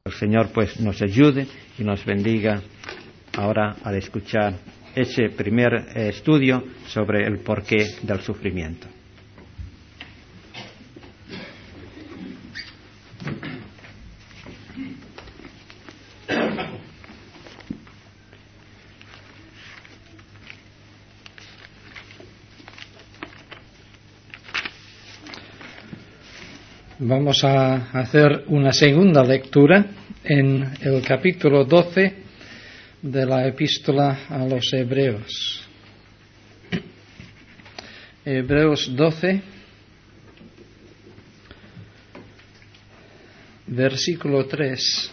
El Señor pues nos ayude y nos bendiga ahora al escuchar ese primer estudio sobre el porqué del sufrimiento. Vamos a hacer una segunda lectura en el capítulo 12 de la epístola a los Hebreos. Hebreos 12, versículo 3.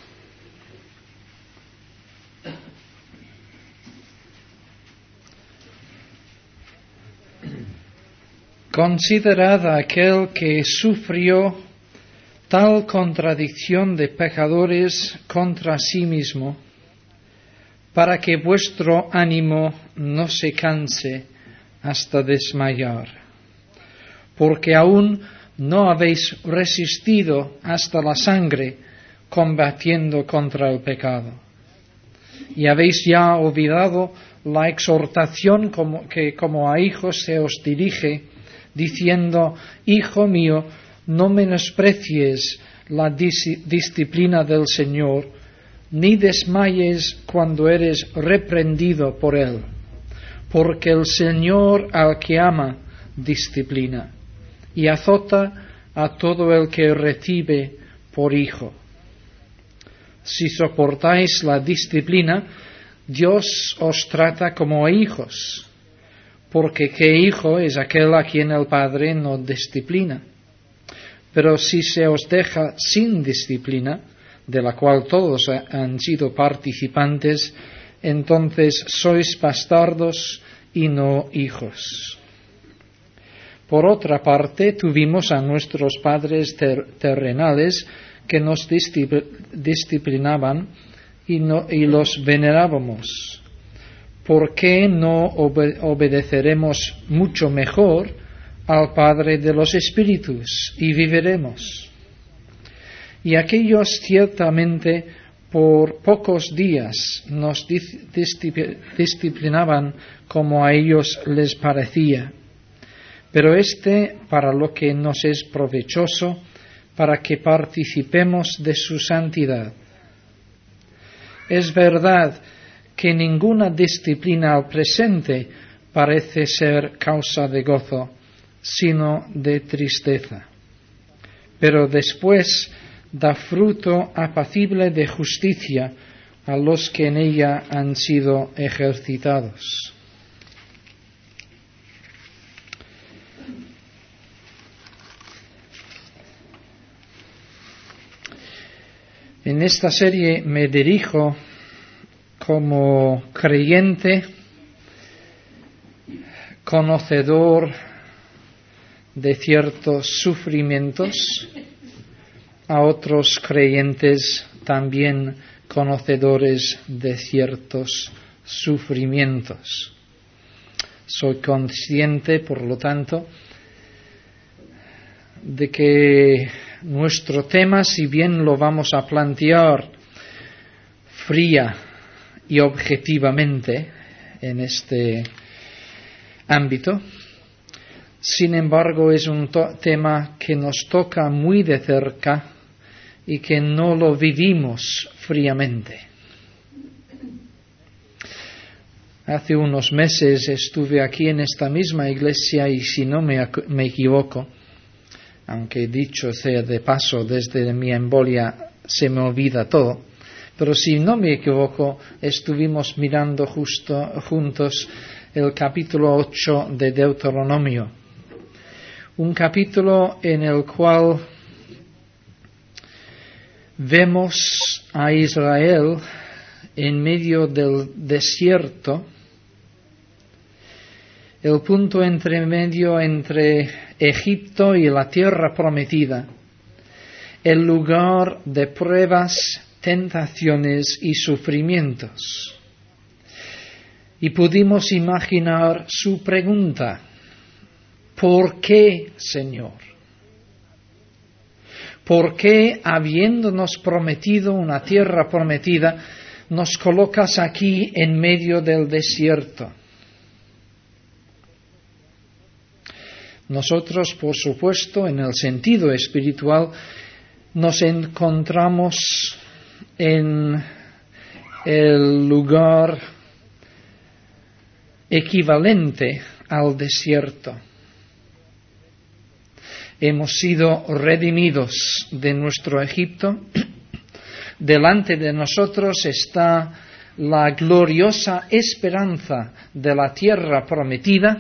Considerad a aquel que sufrió tal contradicción de pecadores contra sí mismo, para que vuestro ánimo no se canse hasta desmayar, porque aún no habéis resistido hasta la sangre combatiendo contra el pecado, y habéis ya olvidado la exhortación que como a hijos se os dirige, diciendo: Hijo mío, no menosprecies la disciplina del Señor, ni desmayes cuando eres reprendido por Él, porque el Señor al que ama disciplina, y azota a todo el que recibe por hijo. Si soportáis la disciplina, Dios os trata como a hijos, porque ¿qué hijo es aquel a quien el Padre no disciplina? Pero si se os deja sin disciplina, de la cual todos han sido participantes, entonces sois bastardos y no hijos. Por otra parte, tuvimos a nuestros padres terrenales que nos disciplinaban y los venerábamos. ¿Por qué no obedeceremos mucho mejor al Padre de los Espíritus y viviremos? Y aquellos ciertamente por pocos días nos disciplinaban como a ellos les parecía, pero para lo que nos es provechoso, para que participemos de su santidad. Es verdad que ninguna disciplina al presente parece ser causa de gozo, sino de tristeza, pero después da fruto apacible de justicia a los que en ella han sido ejercitados. En esta serie me dirijo como creyente, conocedor de ciertos sufrimientos, a otros creyentes también conocedores de ciertos sufrimientos. Soy consciente, por lo tanto, de que nuestro tema, si bien lo vamos a plantear fría y objetivamente en este ámbito, sin embargo es un tema que nos toca muy de cerca y que no lo vivimos fríamente. Hace unos meses estuve aquí en esta misma iglesia y, si no me equivoco, aunque dicho sea de paso, desde mi embolia se me olvida todo, pero si no me equivoco, estuvimos mirando juntos el capítulo 8 de Deuteronomio, un capítulo en el cual vemos a Israel en medio del desierto, el punto intermedio entre Egipto y la tierra prometida, el lugar de pruebas, tentaciones y sufrimientos. Y pudimos imaginar su pregunta: ¿por qué, Señor? ¿Por qué, habiéndonos prometido una tierra prometida, nos colocas aquí en medio del desierto? Nosotros, por supuesto, en el sentido espiritual, nos encontramos en el lugar equivalente al desierto. Hemos sido redimidos de nuestro Egipto. Delante de nosotros está la gloriosa esperanza de la tierra prometida.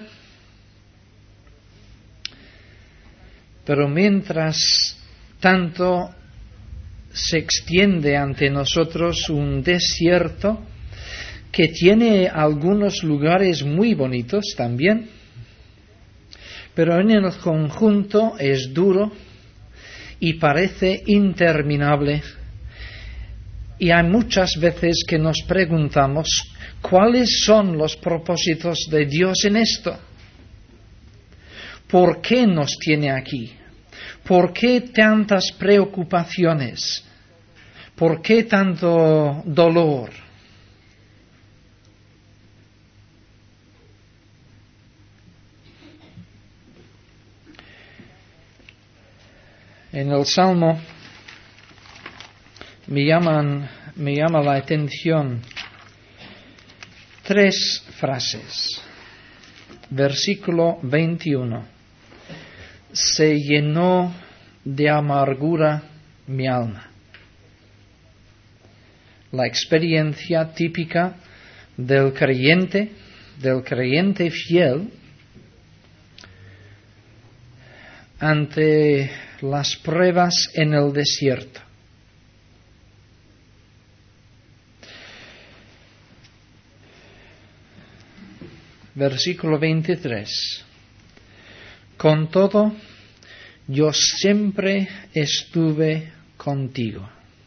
Pero mientras tanto se extiende ante nosotros un desierto que tiene algunos lugares muy bonitos también, pero en el conjunto es duro y parece interminable. Y hay muchas veces que nos preguntamos, ¿cuáles son los propósitos de Dios en esto? ¿Por qué nos tiene aquí? ¿Por qué tantas preocupaciones? ¿Por qué tanto dolor? En el Salmo me llama la atención 3 frases. Versículo 21. Se llenó de amargura mi alma. La experiencia típica del creyente fiel ante las pruebas en el desierto. Versículo 23. Con todo, yo siempre estuve contigo.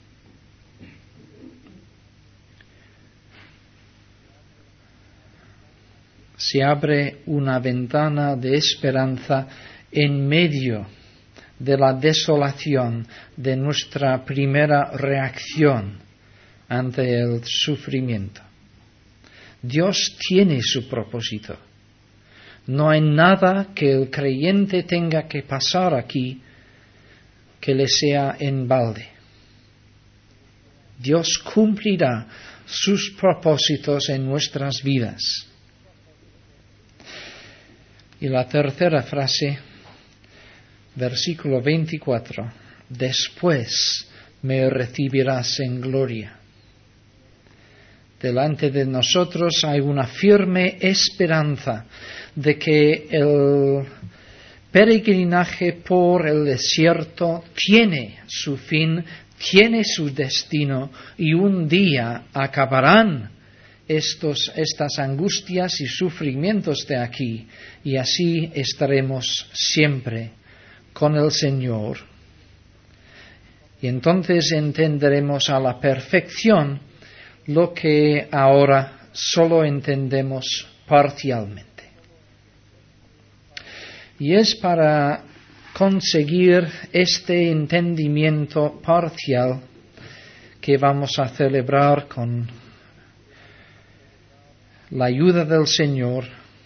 Se abre una ventana de esperanza en medio de la desolación de nuestra primera reacción ante el sufrimiento. Dios tiene su propósito. No hay nada que el creyente tenga que pasar aquí que le sea en balde. Dios cumplirá sus propósitos en nuestras vidas. Y la tercera frase, versículo 24, después me recibirás en gloria. Delante de nosotros hay una firme esperanza de que el peregrinaje por el desierto tiene su fin, tiene su destino y un día acabarán estas angustias y sufrimientos de aquí y así estaremos siempre con el Señor. Y entonces entenderemos a la perfección lo que ahora solo entendemos parcialmente. Y es para conseguir este entendimiento parcial que vamos a celebrar con la ayuda del Señor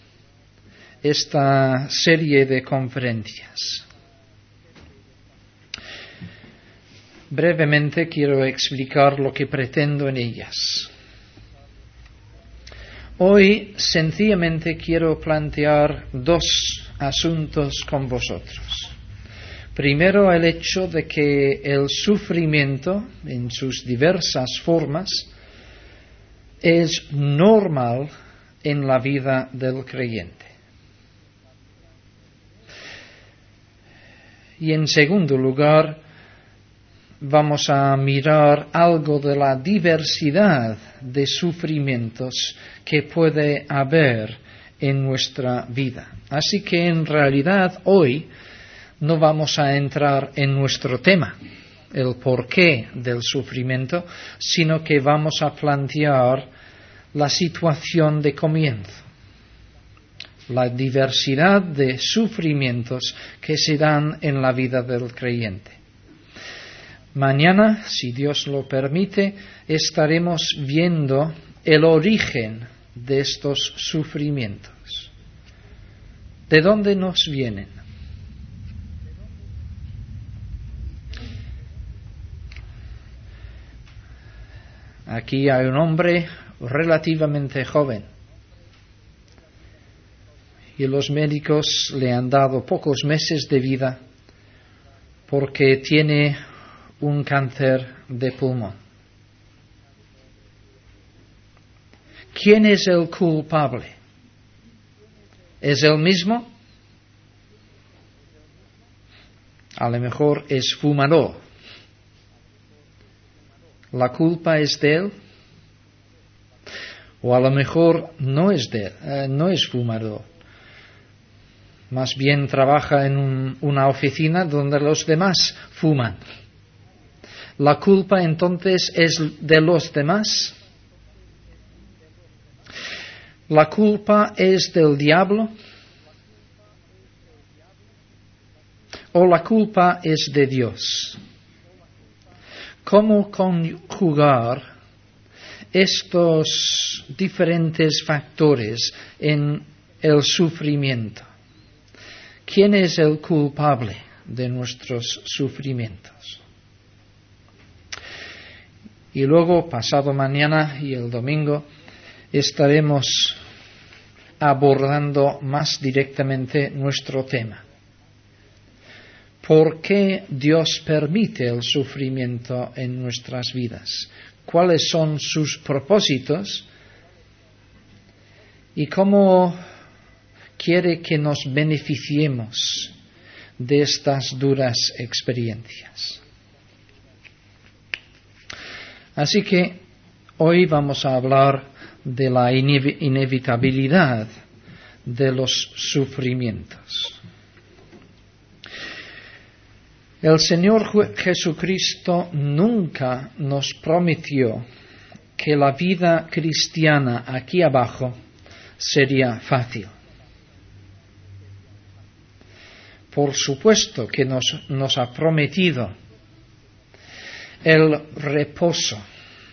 esta serie de conferencias. Brevemente quiero explicar lo que pretendo en ellas. Hoy sencillamente quiero plantear 2 asuntos con vosotros. Primero, el hecho de que el sufrimiento, en sus diversas formas, es normal en la vida del creyente. Y en segundo lugar, vamos a mirar algo de la diversidad de sufrimientos que puede haber en nuestra vida. Así que en realidad hoy no vamos a entrar en nuestro tema, el porqué del sufrimiento, sino que vamos a plantear la situación de comienzo, la diversidad de sufrimientos que se dan en la vida del creyente. Mañana, si Dios lo permite, estaremos viendo el origen de estos sufrimientos. ¿De dónde nos vienen? Aquí hay un hombre relativamente joven y los médicos le han dado pocos meses de vida porque tiene un cáncer de pulmón. ¿Quién es el culpable? ¿Es él mismo? A lo mejor es fumador. ¿La culpa es de él? O a lo mejor no es de él, no es fumador. Más bien trabaja en una oficina donde los demás fuman. ¿La culpa entonces es de los demás? ¿La culpa es del diablo? ¿O la culpa es de Dios? ¿Cómo conjugar estos diferentes factores en el sufrimiento? ¿Quién es el culpable de nuestros sufrimientos? Y luego, pasado mañana y el domingo, estaremos abordando más directamente nuestro tema. ¿Por qué Dios permite el sufrimiento en nuestras vidas? ¿Cuáles son sus propósitos? ¿Y cómo quiere que nos beneficiemos de estas duras experiencias? Así que hoy vamos a hablar de la inevitabilidad de los sufrimientos. El Señor Jesucristo nunca nos prometió que la vida cristiana aquí abajo sería fácil. Por supuesto que nos ha prometido el reposo,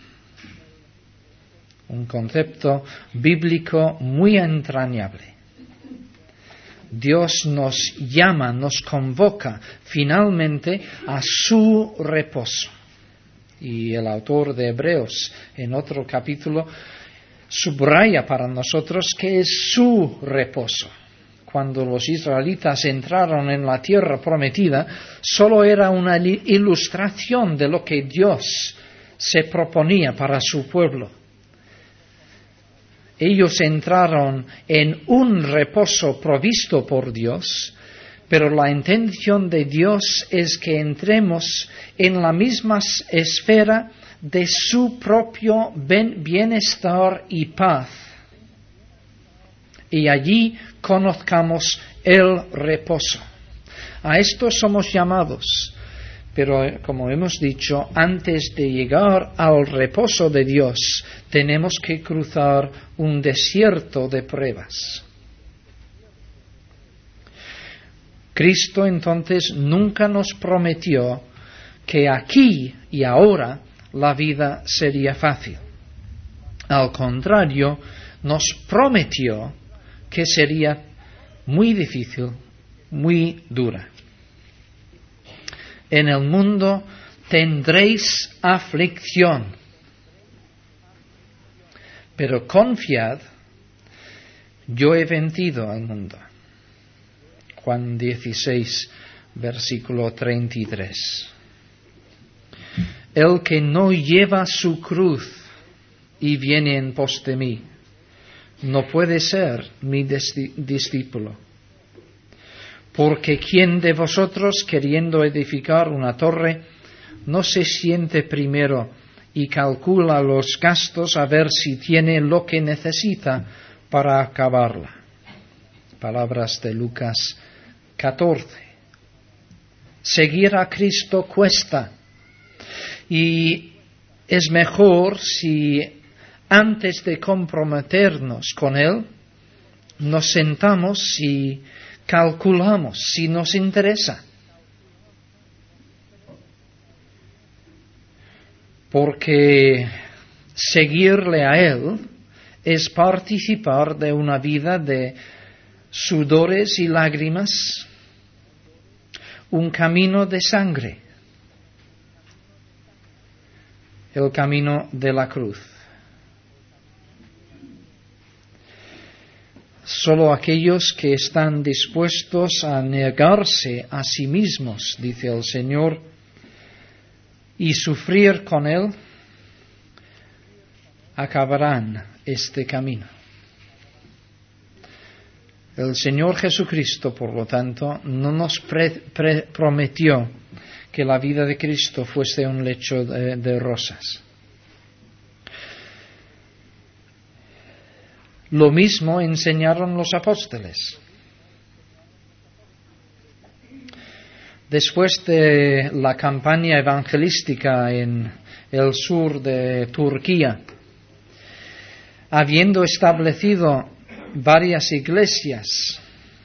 un concepto bíblico muy entrañable. Dios nos llama, nos convoca finalmente a su reposo. Y el autor de Hebreos, en otro capítulo, subraya para nosotros que es su reposo. Cuando los israelitas entraron en la tierra prometida, solo era una ilustración de lo que Dios se proponía para su pueblo. Ellos entraron en un reposo provisto por Dios, pero la intención de Dios es que entremos en la misma esfera de su propio bienestar y paz. Y allí conozcamos el reposo. A esto somos llamados. Pero, como hemos dicho, antes de llegar al reposo de Dios, tenemos que cruzar un desierto de pruebas. Cristo, entonces, nunca nos prometió que aquí y ahora la vida sería fácil. Al contrario, nos prometió que sería muy difícil, muy dura. En el mundo tendréis aflicción, pero confiad, yo he vencido al mundo. Juan 16, versículo 33. El que no lleva su cruz y viene en pos de mí, no puede ser mi discípulo. Porque ¿quién de vosotros, queriendo edificar una torre, no se siente primero y calcula los gastos a ver si tiene lo que necesita para acabarla? Palabras de Lucas 14. Seguir a Cristo cuesta, y es mejor si antes de comprometernos con Él nos sentamos y calculamos si nos interesa. porque seguirle a Él es participar de una vida de sudores y lágrimas, un camino de sangre, el camino de la cruz. Solo aquellos que están dispuestos a negarse a sí mismos, dice el Señor, y sufrir con Él, acabarán este camino. El Señor Jesucristo, por lo tanto, no nos prometió que la vida de Cristo fuese un lecho de rosas. Lo mismo enseñaron los apóstoles. Después de la campaña evangelística en el sur de Turquía, habiendo establecido varias iglesias,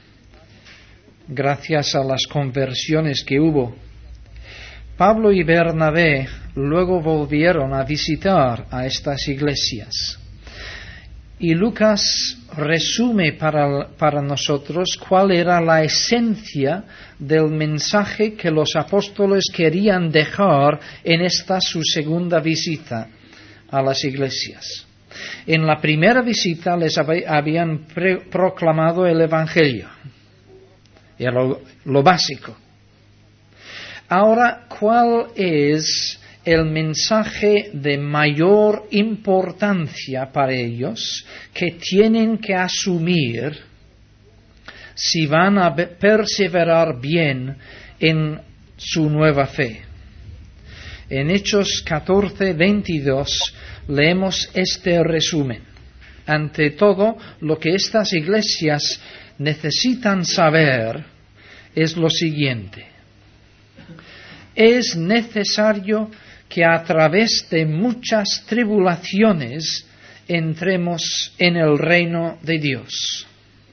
gracias a las conversiones que hubo, Pablo y Bernabé luego volvieron a visitar a estas iglesias. Y Lucas resume para nosotros cuál era la esencia del mensaje que los apóstoles querían dejar en esta su segunda visita a las iglesias. En la primera visita les habían proclamado el Evangelio, era lo básico. Ahora, ¿cuál es el mensaje de mayor importancia para ellos que tienen que asumir si van a perseverar bien en su nueva fe? En Hechos 14:22 leemos este resumen. Ante todo, lo que estas iglesias necesitan saber es lo siguiente: es necesario que a través de muchas tribulaciones entremos en el reino de Dios.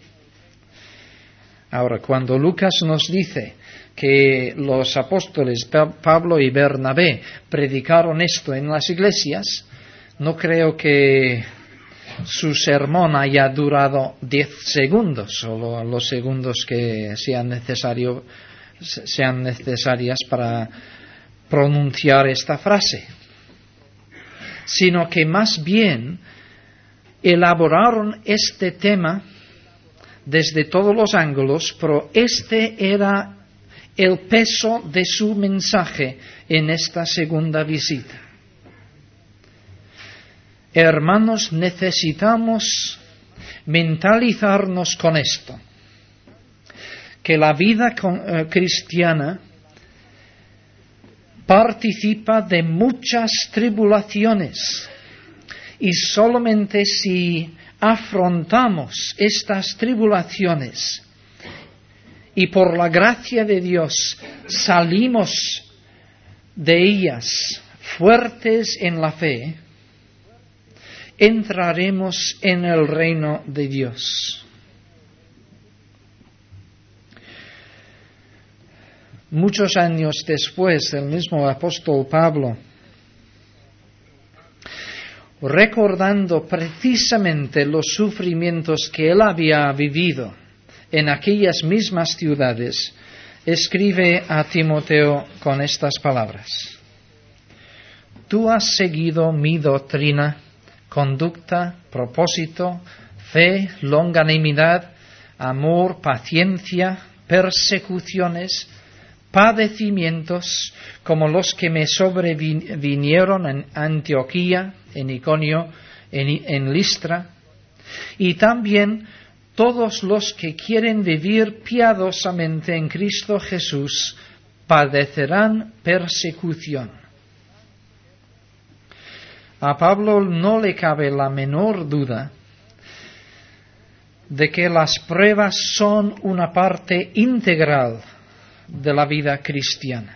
Ahora, cuando Lucas nos dice que los apóstoles Pablo y Bernabé predicaron esto en las iglesias, no creo que su sermón haya durado 10 segundos, solo los segundos que sean necesarias para pronunciar esta frase, sino que más bien elaboraron este tema desde todos los ángulos, pero este era el peso de su mensaje en esta segunda visita. Hermanos, necesitamos mentalizarnos con esto, que la vida cristiana participa de muchas tribulaciones y solamente si afrontamos estas tribulaciones y por la gracia de Dios salimos de ellas fuertes en la fe, entraremos en el reino de Dios. Muchos años después, el mismo apóstol Pablo, recordando precisamente los sufrimientos que él había vivido en aquellas mismas ciudades, escribe a Timoteo con estas palabras: Tú has seguido mi doctrina, conducta, propósito, fe, longanimidad, amor, paciencia, persecuciones, padecimientos como los que me sobrevinieron en Antioquía, en Iconio, en Listra, y también todos los que quieren vivir piadosamente en Cristo Jesús padecerán persecución. A Pablo no le cabe la menor duda de que las pruebas son una parte integral de la vida cristiana.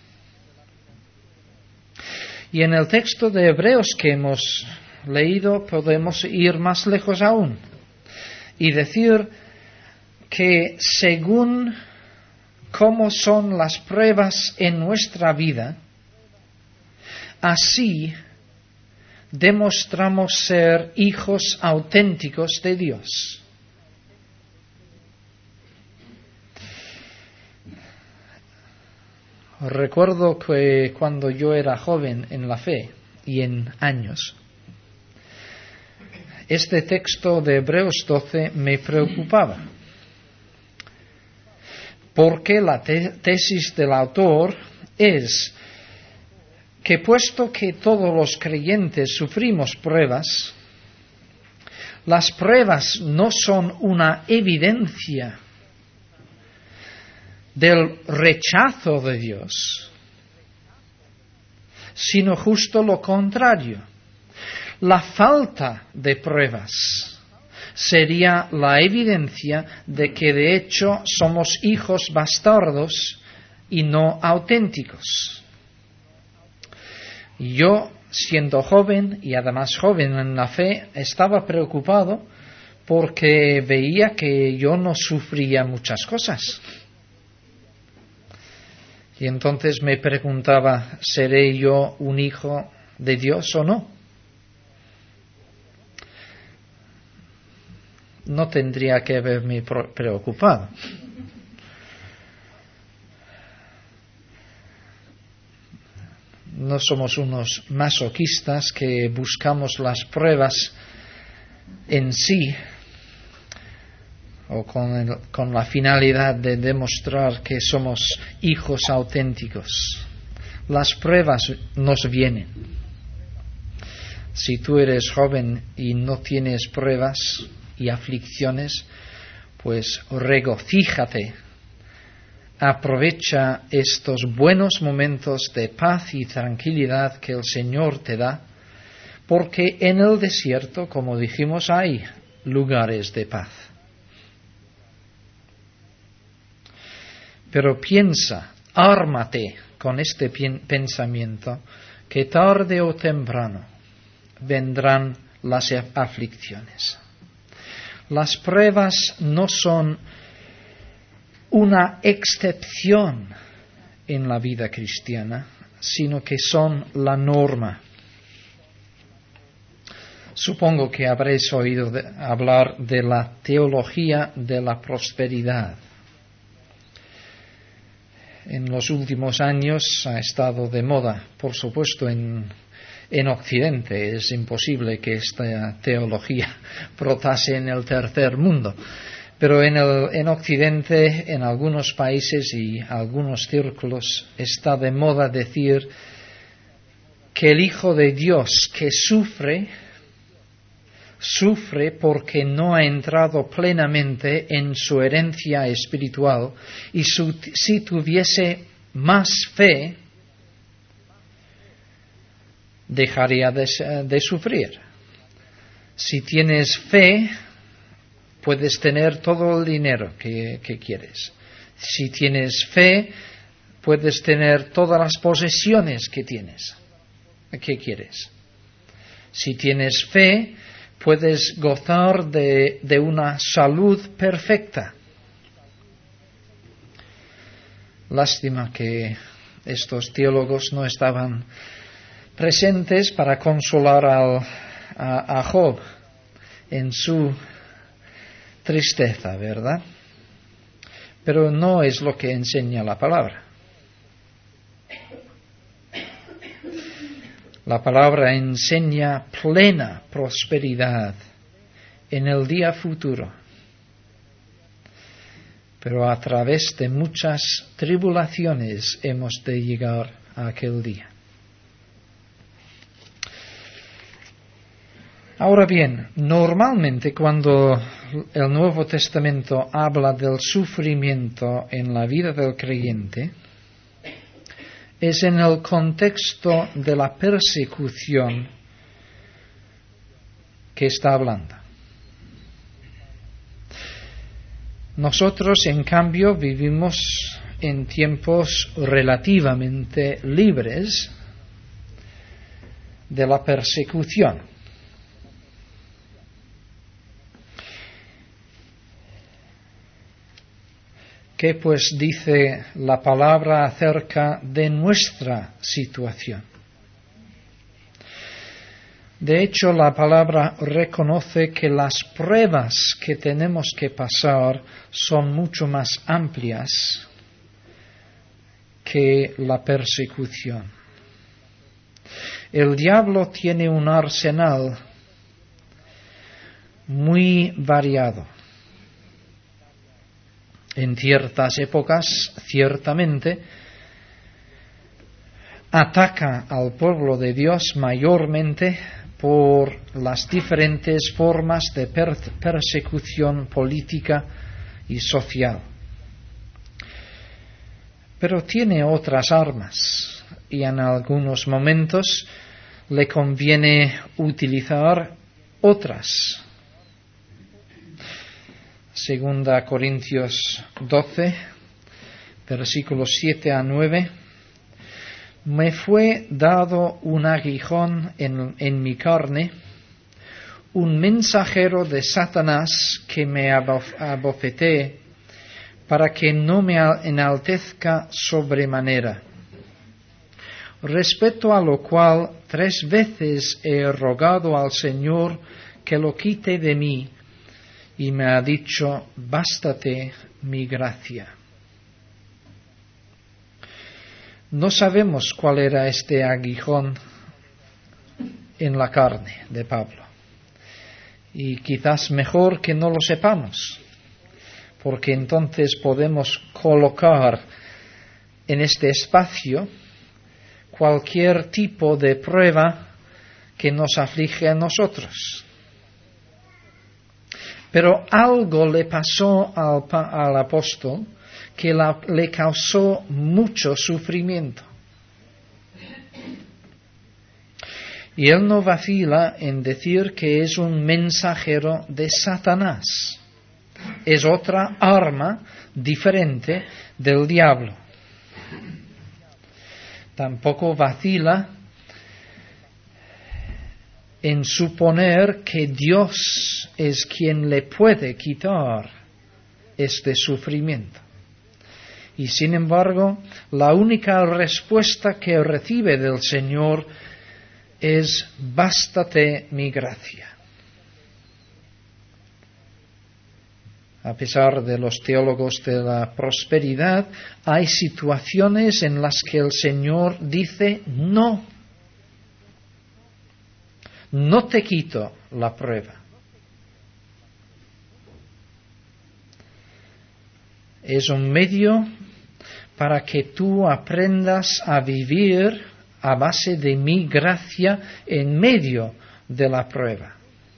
Y en el texto de Hebreos que hemos leído podemos ir más lejos aún y decir que según cómo son las pruebas en nuestra vida, así demostramos ser hijos auténticos de Dios. Recuerdo que cuando yo era joven en la fe y en años, este texto de Hebreos 12 me preocupaba, porque la tesis del autor es que puesto que todos los creyentes sufrimos pruebas, las pruebas no son una evidencia del rechazo de Dios, sino justo lo contrario. La falta de pruebas sería la evidencia de que de hecho somos hijos bastardos y no auténticos. Yo, siendo joven y además joven en la fe, estaba preocupado porque veía que yo no sufría muchas cosas. Y entonces me preguntaba, ¿seré yo un hijo de Dios o no? No tendría que haberme preocupado. No somos unos masoquistas que buscamos las pruebas en sí o con la finalidad de demostrar que somos hijos auténticos. Las pruebas nos vienen. Si tú eres joven y no tienes pruebas y aflicciones, pues regocíjate. Aprovecha estos buenos momentos de paz y tranquilidad que el Señor te da, porque en el desierto, como dijimos, hay lugares de paz. Pero piensa, ármate con este pensamiento, que tarde o temprano vendrán las aflicciones. Las pruebas no son una excepción en la vida cristiana, sino que son la norma. Supongo que habréis oído hablar de la teología de la prosperidad. En los últimos años ha estado de moda, por supuesto, en Occidente. Es imposible que esta teología brotase en el tercer mundo. Pero en Occidente, en algunos países y algunos círculos, está de moda decir que el Hijo de Dios que sufre porque no ha entrado plenamente en su herencia espiritual, y si tuviese más fe, dejaría de sufrir. Si tienes fe, puedes tener todo el dinero que quieres. Si tienes fe, puedes tener todas las posesiones que quieres. Si tienes fe, puedes gozar de una salud perfecta. Lástima que estos teólogos no estaban presentes para consolar a Job en su tristeza, ¿verdad? Pero no es lo que enseña la palabra. La palabra enseña plena prosperidad en el día futuro, pero a través de muchas tribulaciones hemos de llegar a aquel día. Ahora bien, normalmente cuando el Nuevo Testamento habla del sufrimiento en la vida del creyente, es en el contexto de la persecución que está hablando. Nosotros, en cambio, vivimos en tiempos relativamente libres de la persecución. ¿Qué pues dice la palabra acerca de nuestra situación? De hecho, la palabra reconoce que las pruebas que tenemos que pasar son mucho más amplias que la persecución. El diablo tiene un arsenal muy variado. En ciertas épocas, ciertamente, ataca al pueblo de Dios mayormente por las diferentes formas de persecución política y social. Pero tiene otras armas y en algunos momentos le conviene utilizar otras. Segunda Corintios 12, versículos 7 a 9. Me fue dado un aguijón en mi carne, un mensajero de Satanás que me abofetee, para que no me enaltezca sobremanera. Respecto a lo cual 3 veces he rogado al Señor que lo quite de mí, y me ha dicho, bástate mi gracia. No sabemos cuál era este aguijón en la carne de Pablo. Y quizás mejor que no lo sepamos, porque entonces podemos colocar en este espacio cualquier tipo de prueba que nos aflige a nosotros. Pero algo le pasó al apóstol que le causó mucho sufrimiento. Y él no vacila en decir que es un mensajero de Satanás. Es otra arma diferente del diablo. Tampoco vacila en suponer que Dios es quien le puede quitar este sufrimiento. Y sin embargo, la única respuesta que recibe del Señor es: bástate mi gracia. A pesar de los teólogos de la prosperidad, hay situaciones en las que el Señor dice: no te quito la prueba. Es un medio para que tú aprendas a vivir a base de mi gracia en medio de la prueba.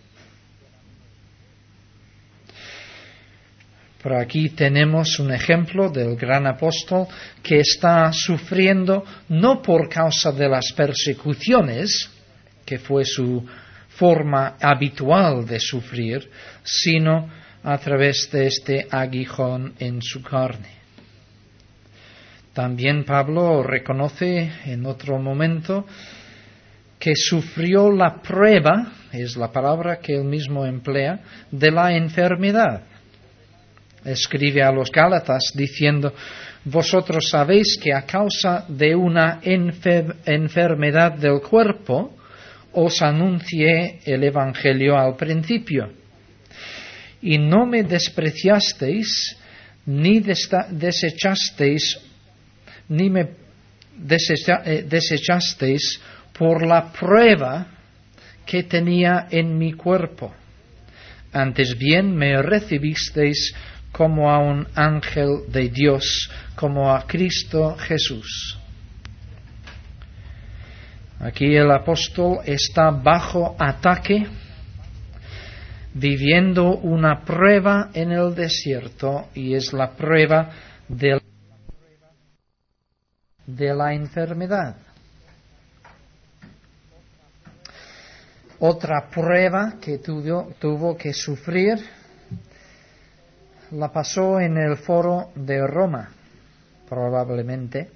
Por aquí tenemos un ejemplo del gran apóstol que está sufriendo no por causa de las persecuciones, que fue su forma habitual de sufrir, sino a través de este aguijón en su carne. También Pablo reconoce en otro momento que sufrió la prueba, es la palabra que él mismo emplea, de la enfermedad. Escribe a los Gálatas diciendo: vosotros sabéis que a causa de una enfermedad del cuerpo os anuncié el Evangelio al principio, y no me despreciasteis ni desechasteis por la prueba que tenía en mi cuerpo. Antes bien me recibisteis como a un ángel de Dios, como a Cristo Jesús. Aquí el apóstol está bajo ataque, viviendo una prueba en el desierto, y es la prueba de la enfermedad. Otra prueba que tuvo que sufrir la pasó en el foro de Roma, probablemente.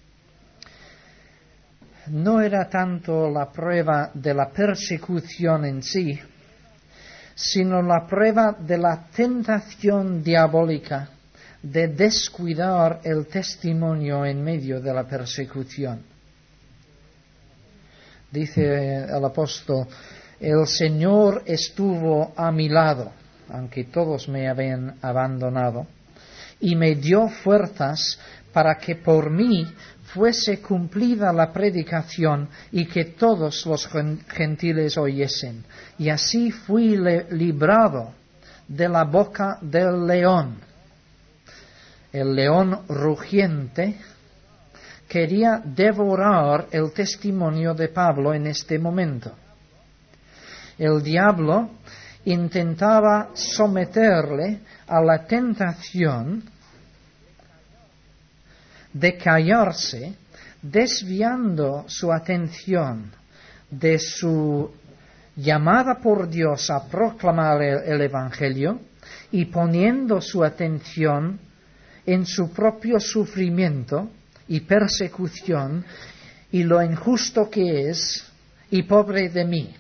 No era tanto la prueba de la persecución en sí, sino la prueba de la tentación diabólica de descuidar el testimonio en medio de la persecución. dice el apóstol, el Señor estuvo a mi lado, aunque todos me habían abandonado, y me dio fuerzas para que por mí fuese cumplida la predicación y que todos los gentiles oyesen. Y así fui librado de la boca del león. El león rugiente quería devorar el testimonio de Pablo en este momento. El diablo intentaba someterle a la tentación de callarse, desviando su atención de su llamada por Dios a proclamar el Evangelio y poniendo su atención en su propio sufrimiento y persecución y lo injusto que es y pobre de mí.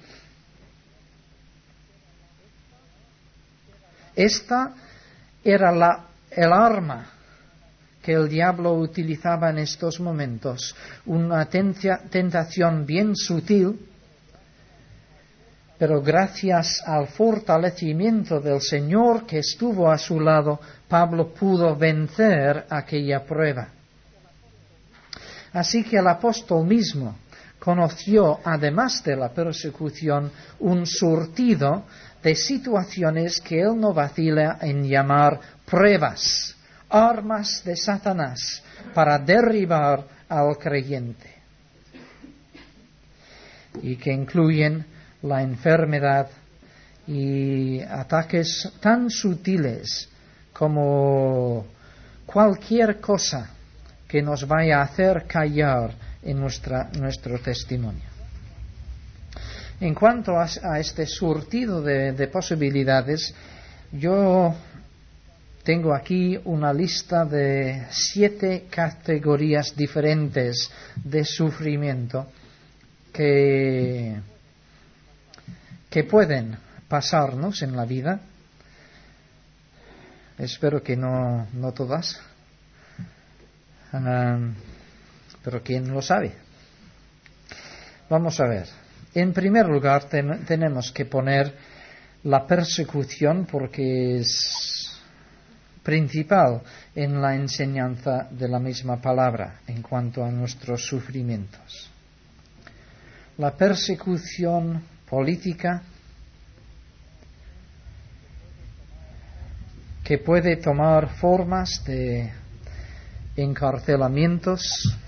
Esta era el arma que el diablo utilizaba en estos momentos, una tentación bien sutil, pero gracias al fortalecimiento del Señor que estuvo a su lado, Pablo pudo vencer aquella prueba. Así que el apóstol mismo conoció, además de la persecución, un surtido de situaciones que él no vacila en llamar pruebas, armas de Satanás para derribar al creyente, y que incluyen la enfermedad y ataques tan sutiles como cualquier cosa que nos vaya a hacer callar en nuestro testimonio. En cuanto a este surtido de posibilidades, yo tengo aquí una lista de 7 categorías diferentes de sufrimiento que pueden pasarnos en la vida. Espero que no todas, pero quién lo sabe. Vamos a ver. En primer lugar, tenemos que poner la persecución porque es principal en la enseñanza de la misma palabra en cuanto a nuestros sufrimientos. La persecución política que puede tomar formas de encarcelamientos,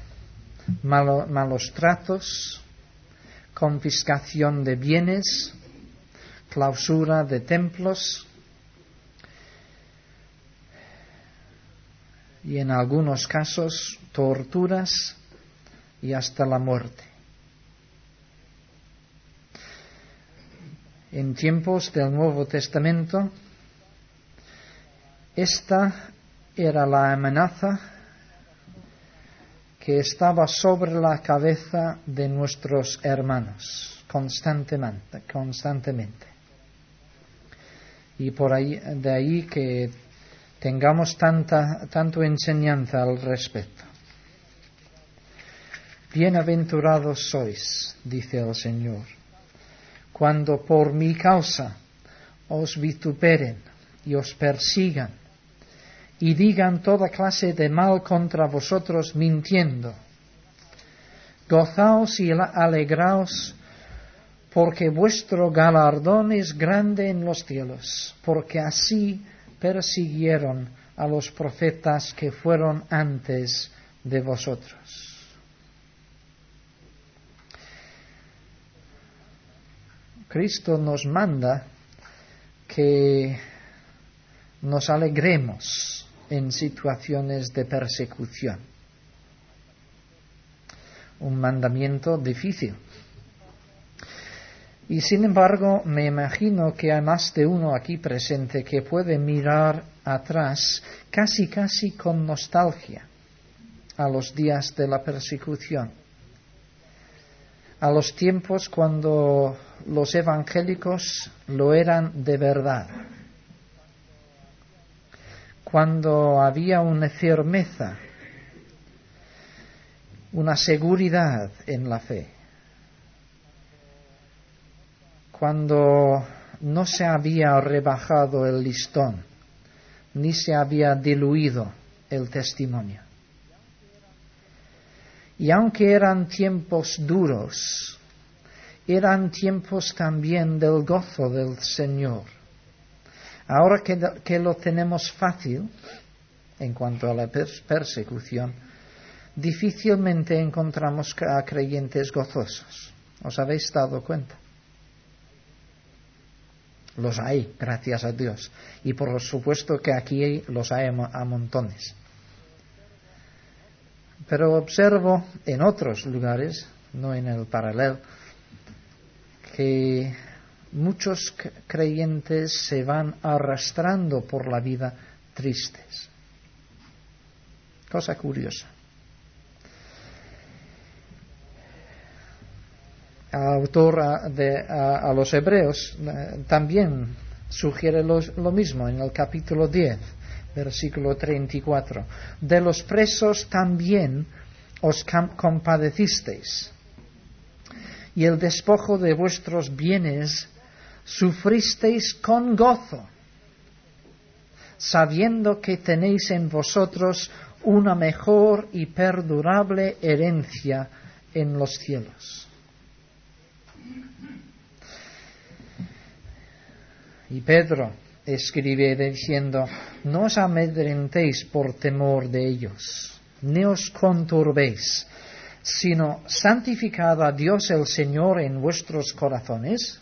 malos tratos, confiscación de bienes, clausura de templos y en algunos casos torturas y hasta la muerte. En tiempos del Nuevo Testamento, esta era la amenaza que estaba sobre la cabeza de nuestros hermanos constantemente. Y de ahí que tengamos tanto enseñanza al respecto. Bienaventurados sois, dice el Señor, cuando por mi causa os vituperen y os persigan y digan toda clase de mal contra vosotros mintiendo. Gozaos y alegraos, porque vuestro galardón es grande en los cielos, porque así persiguieron a los profetas que fueron antes de vosotros. Cristo nos manda que nos alegremos en situaciones de persecución. Un mandamiento difícil. Y sin embargo, me imagino que hay más de uno aquí presente que puede mirar atrás casi con nostalgia a los días de la persecución, a los tiempos cuando los evangélicos lo eran de verdad, cuando había una firmeza, una seguridad en la fe, cuando no se había rebajado el listón, ni se había diluido el testimonio. Y aunque eran tiempos duros, eran tiempos también del gozo del Señor. Ahora que lo tenemos fácil, en cuanto a la persecución, difícilmente encontramos a creyentes gozosos. ¿Os habéis dado cuenta? Los hay, gracias a Dios. Y por supuesto que aquí los hay a montones. Pero observo en otros lugares, no en el paralelo, que muchos creyentes se van arrastrando por la vida tristes. Cosa curiosa. El autor a los Hebreos también sugiere lo mismo en el capítulo 10, versículo 34. De los presos también os compadecisteis, y el despojo de vuestros bienes sufristeis con gozo, sabiendo que tenéis en vosotros una mejor y perdurable herencia en los cielos. Y Pedro escribe diciendo: no os amedrentéis por temor de ellos, ni os conturbéis, sino santificad a Dios el Señor en vuestros corazones.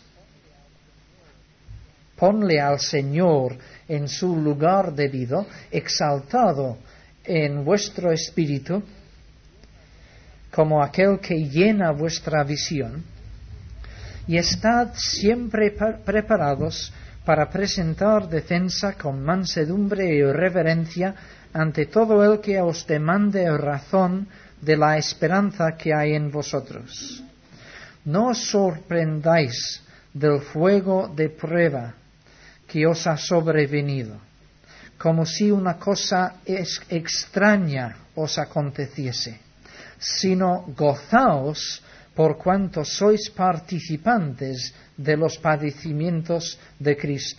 Ponle al Señor en su lugar debido, exaltado en vuestro espíritu, como aquel que llena vuestra visión, y estad siempre preparados para presentar defensa con mansedumbre y reverencia ante todo el que os demande razón de la esperanza que hay en vosotros. No os sorprendáis del fuego de prueba que os ha sobrevenido, como si una cosa extraña os aconteciese, sino gozaos por cuanto sois participantes de los padecimientos de Cristo.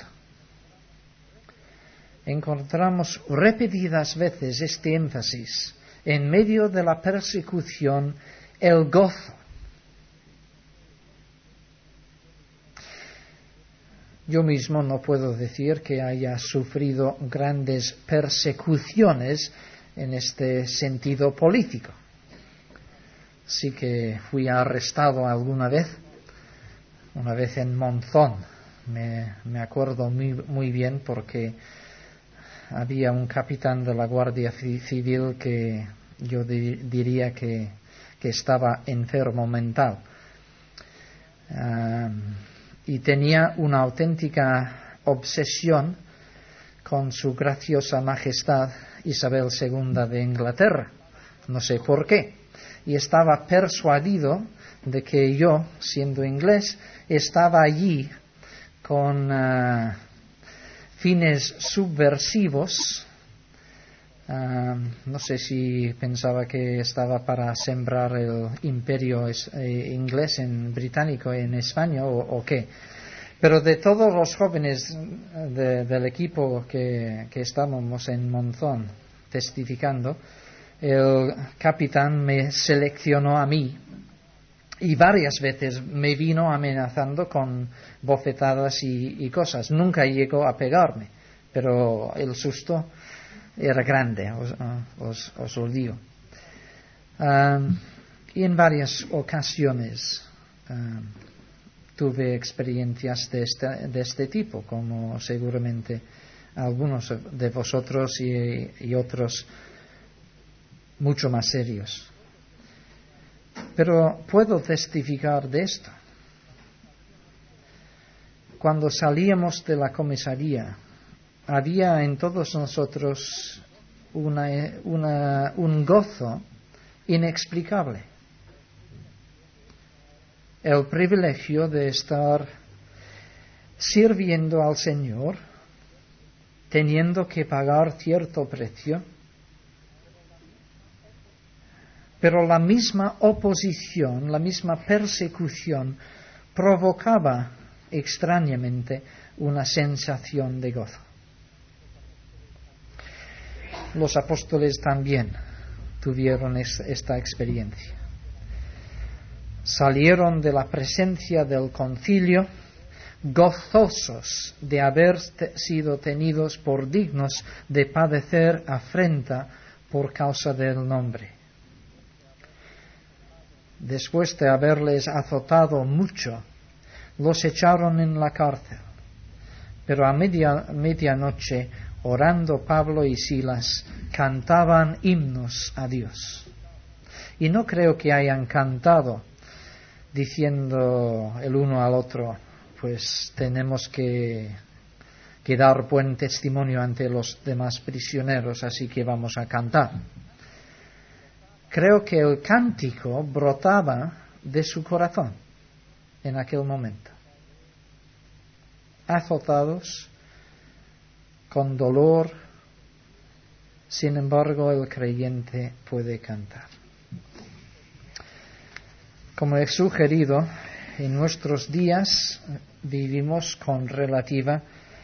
Encontramos repetidas veces este énfasis: en medio de la persecución, el gozo. Yo mismo no puedo decir que haya sufrido grandes persecuciones en este sentido político. Sí que fui arrestado alguna vez, una vez en Monzón. Me acuerdo muy bien porque había un capitán de la Guardia Civil que yo diría que estaba enfermo mental. Y tenía una auténtica obsesión con su graciosa majestad Isabel II de Inglaterra. No sé por qué. Y estaba persuadido de que yo, siendo inglés, estaba allí con fines subversivos. No sé si pensaba que estaba para sembrar el imperio inglés británico en España o qué. Pero de todos los jóvenes del equipo que estábamos en Monzón testificando, el capitán me seleccionó a mí y varias veces me vino amenazando con bofetadas y cosas. Nunca llegó a pegarme, pero el susto era grande, os lo digo. Y en varias ocasiones tuve experiencias de este tipo, como seguramente algunos de vosotros y otros mucho más serios. Pero puedo testificar de esto. Cuando salíamos de la comisaría, había en todos nosotros un gozo inexplicable. El privilegio de estar sirviendo al Señor, teniendo que pagar cierto precio, pero la misma oposición, la misma persecución provocaba extrañamente una sensación de gozo. Los apóstoles también tuvieron esta experiencia. Salieron de la presencia del concilio gozosos de haber sido tenidos por dignos de padecer afrenta por causa del nombre. Después de haberles azotado mucho, los echaron en la cárcel. Pero a medianoche, orando Pablo y Silas, cantaban himnos a Dios. Y no creo que hayan cantado diciendo el uno al otro, pues tenemos que dar buen testimonio ante los demás prisioneros, así que vamos a cantar. Creo que el cántico brotaba de su corazón en aquel momento. Azotados, con dolor, sin embargo el creyente puede cantar. Como he sugerido, en nuestros días vivimos con relativa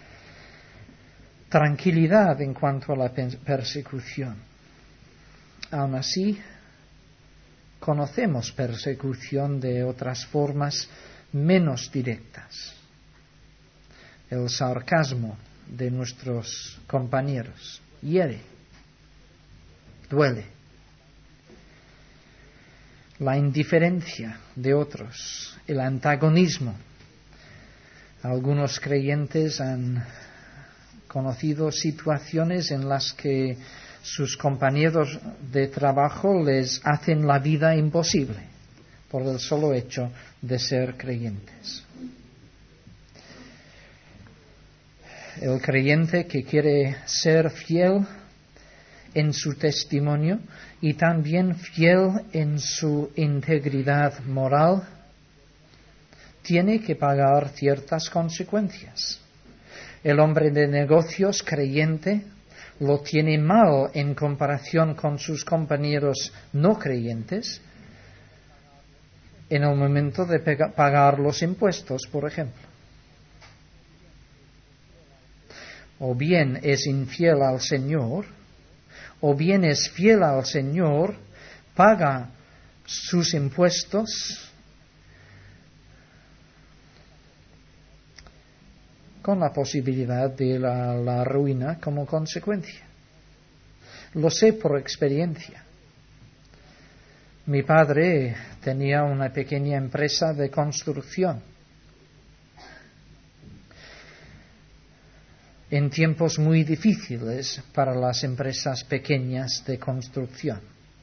tranquilidad en cuanto a la persecución. Aun así, conocemos persecución de otras formas menos directas. El sarcasmo de nuestros compañeros hiere, duele. La indiferencia de otros, el antagonismo. Algunos creyentes han conocido situaciones en las que sus compañeros de trabajo les hacen la vida imposible por el solo hecho de ser creyentes. El creyente que quiere ser fiel en su testimonio y también fiel en su integridad moral, tiene que pagar ciertas consecuencias. El hombre de negocios creyente lo tiene mal en comparación con sus compañeros no creyentes en el momento de pagar los impuestos, por ejemplo. O bien es infiel al Señor, o bien es fiel al Señor, paga sus impuestos con la posibilidad de la ruina como consecuencia. Lo sé por experiencia. Mi padre tenía una pequeña empresa de construcción. En tiempos muy difíciles para las empresas pequeñas de construcción.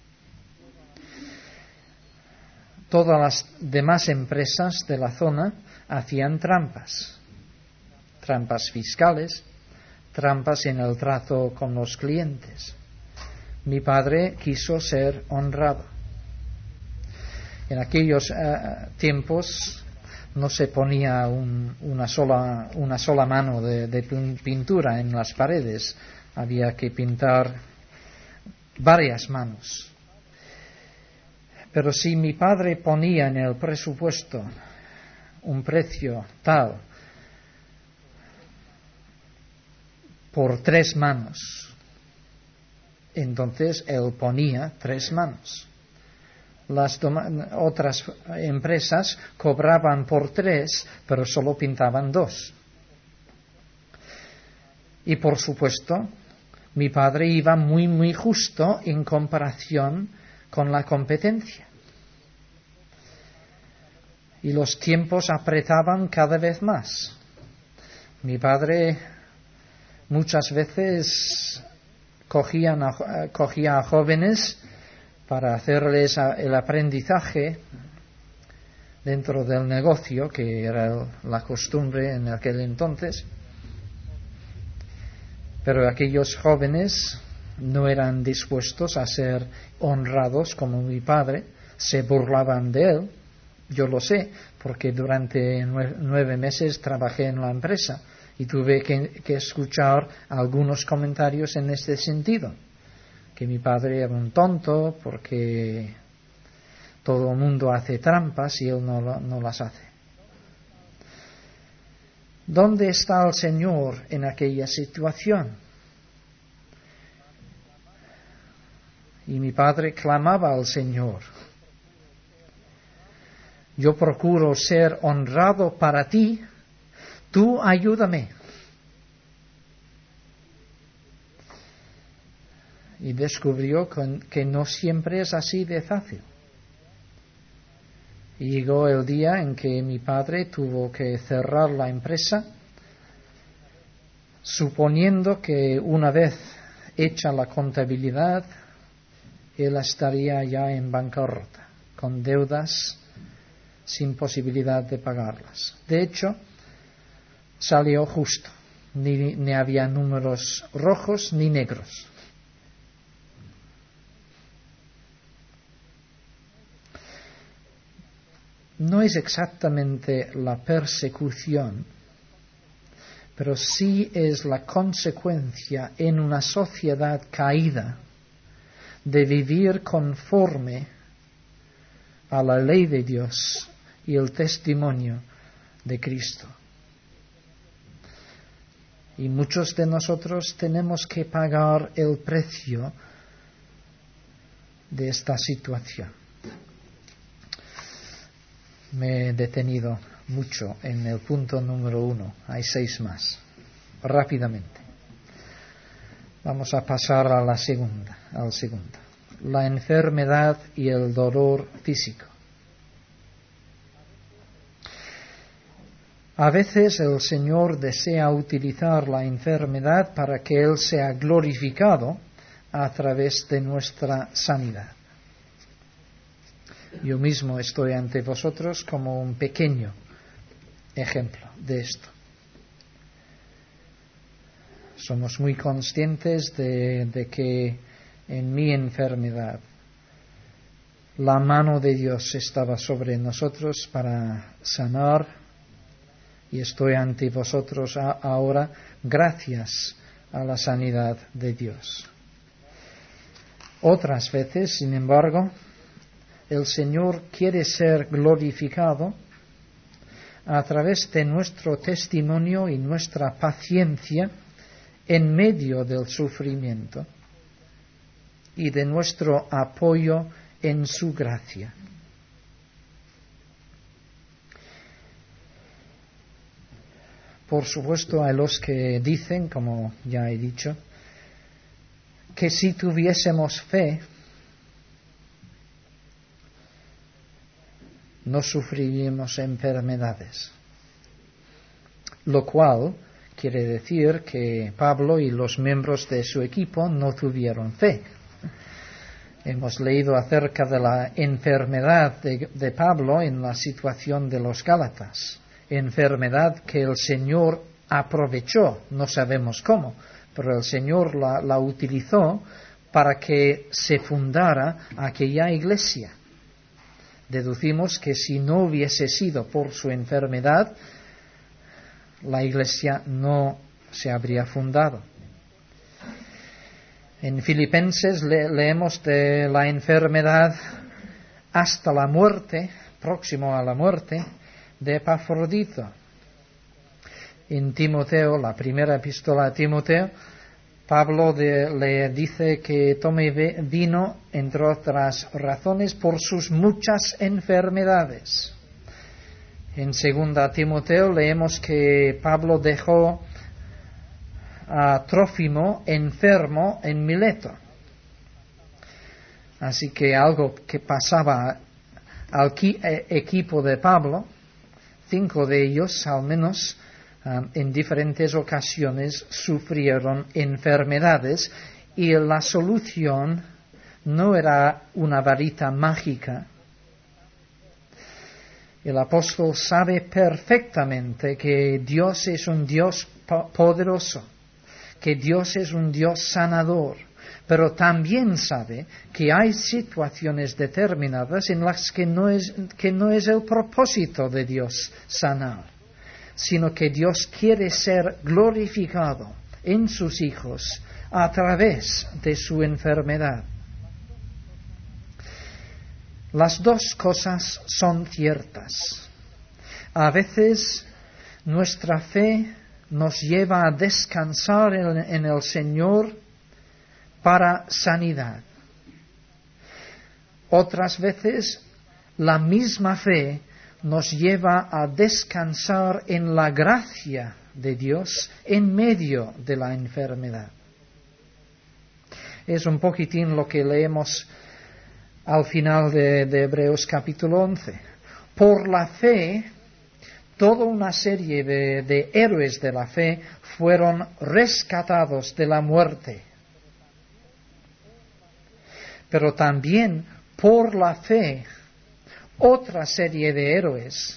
Todas las demás empresas de la zona hacían trampas fiscales, trampas en el trato con los clientes. Mi padre quiso ser honrado. En aquellos tiempos no se ponía una sola mano de pintura en las paredes, había que pintar varias manos. Pero si mi padre ponía en el presupuesto un precio tal por 3 manos, entonces él ponía 3 manos. Las otras empresas cobraban por 3, pero solo pintaban 2. Y por supuesto, mi padre iba muy, muy justo en comparación con la competencia. Y los tiempos apretaban cada vez más. Mi padre muchas veces cogía a jóvenes para hacerles el aprendizaje dentro del negocio, que era la costumbre en aquel entonces. Pero aquellos jóvenes no eran dispuestos a ser honrados como mi padre, se burlaban de él. Yo lo sé, porque durante 9 meses trabajé en la empresa y tuve que escuchar algunos comentarios en este sentido. Que mi padre era un tonto porque todo el mundo hace trampas y él no las hace. ¿Dónde está el Señor en aquella situación? Y mi padre clamaba al Señor: yo procuro ser honrado para ti, tú ayúdame. Y descubrió que no siempre es así de fácil. Y llegó el día en que mi padre tuvo que cerrar la empresa, suponiendo que una vez hecha la contabilidad, él estaría ya en bancarrota, con deudas sin posibilidad de pagarlas. De hecho, salió justo. Ni había números rojos ni negros. No es exactamente la persecución, pero sí es la consecuencia en una sociedad caída de vivir conforme a la ley de Dios y el testimonio de Cristo. Y muchos de nosotros tenemos que pagar el precio de esta situación. Me he detenido mucho en el punto número 1. Hay 6 más. Rápidamente. Vamos a pasar a al segundo. La enfermedad y el dolor físico. A veces el Señor desea utilizar la enfermedad para que Él sea glorificado a través de nuestra sanidad. Yo mismo estoy ante vosotros como un pequeño ejemplo de esto. Somos muy conscientes de que en mi enfermedad la mano de Dios estaba sobre nosotros para sanar, y estoy ante vosotros ahora gracias a la sanidad de Dios. Otras veces, sin embargo, el Señor quiere ser glorificado a través de nuestro testimonio y nuestra paciencia en medio del sufrimiento y de nuestro apoyo en su gracia. Por supuesto, hay los que dicen, como ya he dicho, que si tuviésemos fe, no sufriríamos enfermedades. Lo cual quiere decir que Pablo y los miembros de su equipo no tuvieron fe. Hemos leído acerca de la enfermedad de Pablo en la situación de los Gálatas. Enfermedad que el Señor aprovechó, no sabemos cómo, pero el Señor la utilizó para que se fundara aquella iglesia. Deducimos que si no hubiese sido por su enfermedad, la iglesia no se habría fundado. En Filipenses leemos de la enfermedad hasta la muerte, próximo a la muerte, de Epafrodito. En Timoteo, la primera epístola a Timoteo, Pablo le dice que tome vino, entre otras razones, por sus muchas enfermedades. En 2 Timoteo leemos que Pablo dejó a Trófimo enfermo en Mileto. Así que algo que pasaba al equipo de Pablo, 5 de ellos al menos, en diferentes ocasiones sufrieron enfermedades, y la solución no era una varita mágica. El apóstol sabe perfectamente que Dios es un Dios poderoso, que Dios es un Dios sanador, pero también sabe que hay situaciones determinadas en las que no es el propósito de Dios sanar, sino que Dios quiere ser glorificado en sus hijos a través de su enfermedad. Las dos cosas son ciertas. A veces nuestra fe nos lleva a descansar en el Señor para sanidad. Otras veces, la misma fe nos lleva a descansar en la gracia de Dios en medio de la enfermedad. Es un poquitín lo que leemos al final de Hebreos capítulo 11. Por la fe, toda una serie de héroes de la fe fueron rescatados de la muerte. Pero también por la fe, otra serie de héroes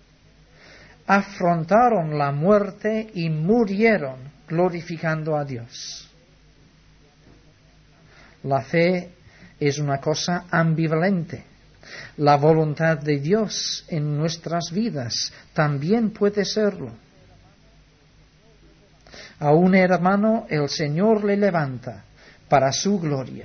afrontaron la muerte y murieron glorificando a Dios. La fe es una cosa ambivalente. La voluntad de Dios en nuestras vidas también puede serlo. A un hermano el Señor le levanta para su gloria.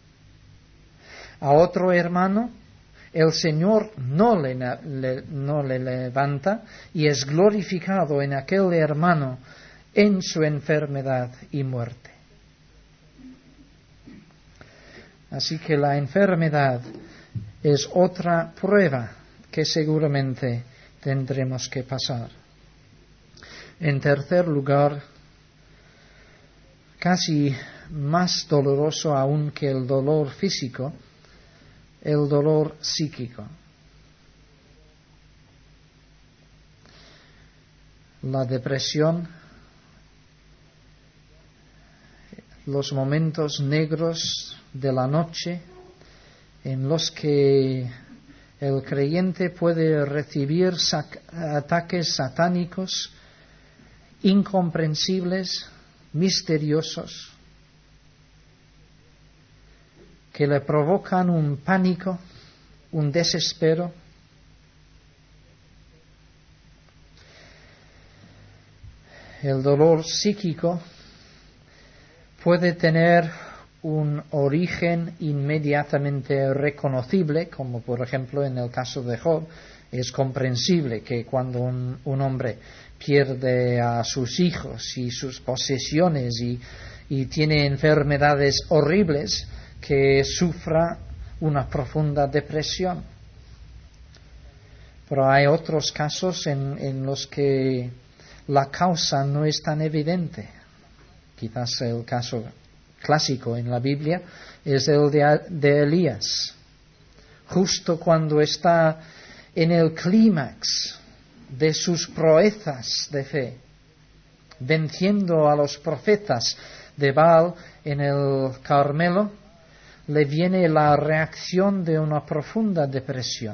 A otro hermano el Señor no le levanta y es glorificado en aquel hermano en su enfermedad y muerte. Así que la enfermedad es otra prueba que seguramente tendremos que pasar. En tercer lugar, casi más doloroso aún que el dolor físico, el dolor psíquico. La depresión, los momentos negros de la noche en los que el creyente puede recibir ataques satánicos incomprensibles, misteriosos, que le provocan un pánico, un desespero. El dolor psíquico puede tener un origen inmediatamente reconocible, como por ejemplo en el caso de Job. Es comprensible que cuando un hombre pierde a sus hijos y sus posesiones y tiene enfermedades horribles, que sufra una profunda depresión. Pero hay otros casos en los que la causa no es tan evidente. Quizás el caso clásico en la Biblia es el de Elías. Justo cuando está en el clímax de sus proezas de fe, venciendo a los profetas de Baal en el Carmelo, le viene la reacción de una profunda depresión,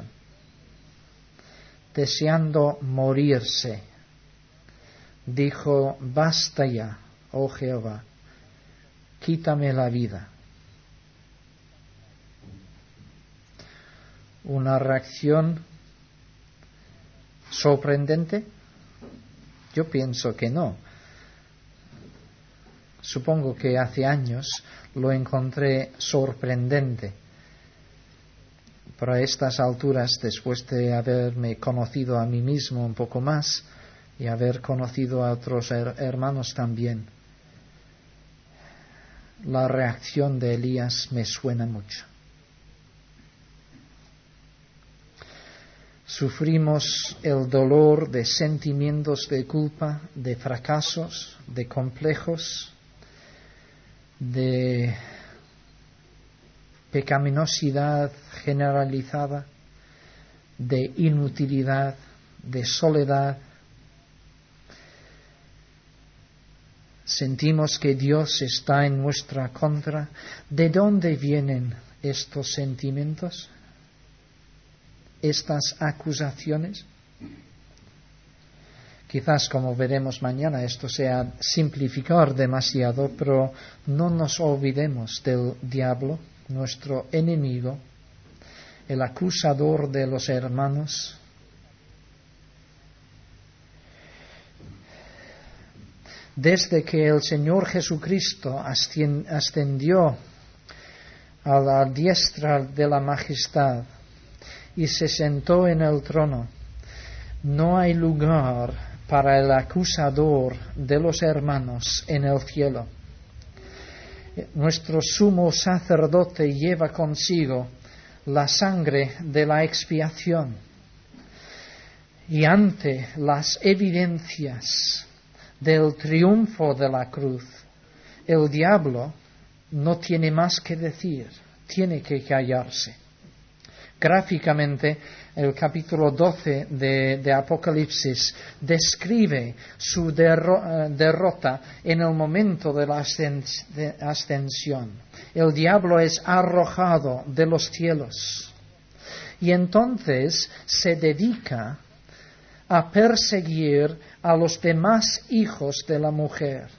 deseando morirse. Dijo: basta ya, oh Jehová, quítame la vida. Una reacción sorprendente. Yo pienso que no. Supongo que hace años lo encontré sorprendente. Pero a estas alturas, después de haberme conocido a mí mismo un poco más y haber conocido a otros hermanos también, la reacción de Elías me suena mucho. Sufrimos el dolor de sentimientos de culpa, de fracasos, de complejos, de pecaminosidad generalizada, de inutilidad, de soledad. Sentimos que Dios está en nuestra contra. ¿De dónde vienen estos sentimientos? ¿Estas acusaciones? Quizás, como veremos mañana, esto sea simplificar demasiado, pero no nos olvidemos del diablo, nuestro enemigo, el acusador de los hermanos. Desde que el Señor Jesucristo ascendió a la diestra de la majestad y se sentó en el trono, no hay lugar para el acusador de los hermanos en el cielo. Nuestro sumo sacerdote lleva consigo la sangre de la expiación, y ante las evidencias del triunfo de la cruz, el diablo no tiene más que decir, tiene que callarse. Gráficamente, el capítulo 12 de Apocalipsis describe su derrota en el momento de la ascensión. El diablo es arrojado de los cielos y entonces se dedica a perseguir a los demás hijos de la mujer.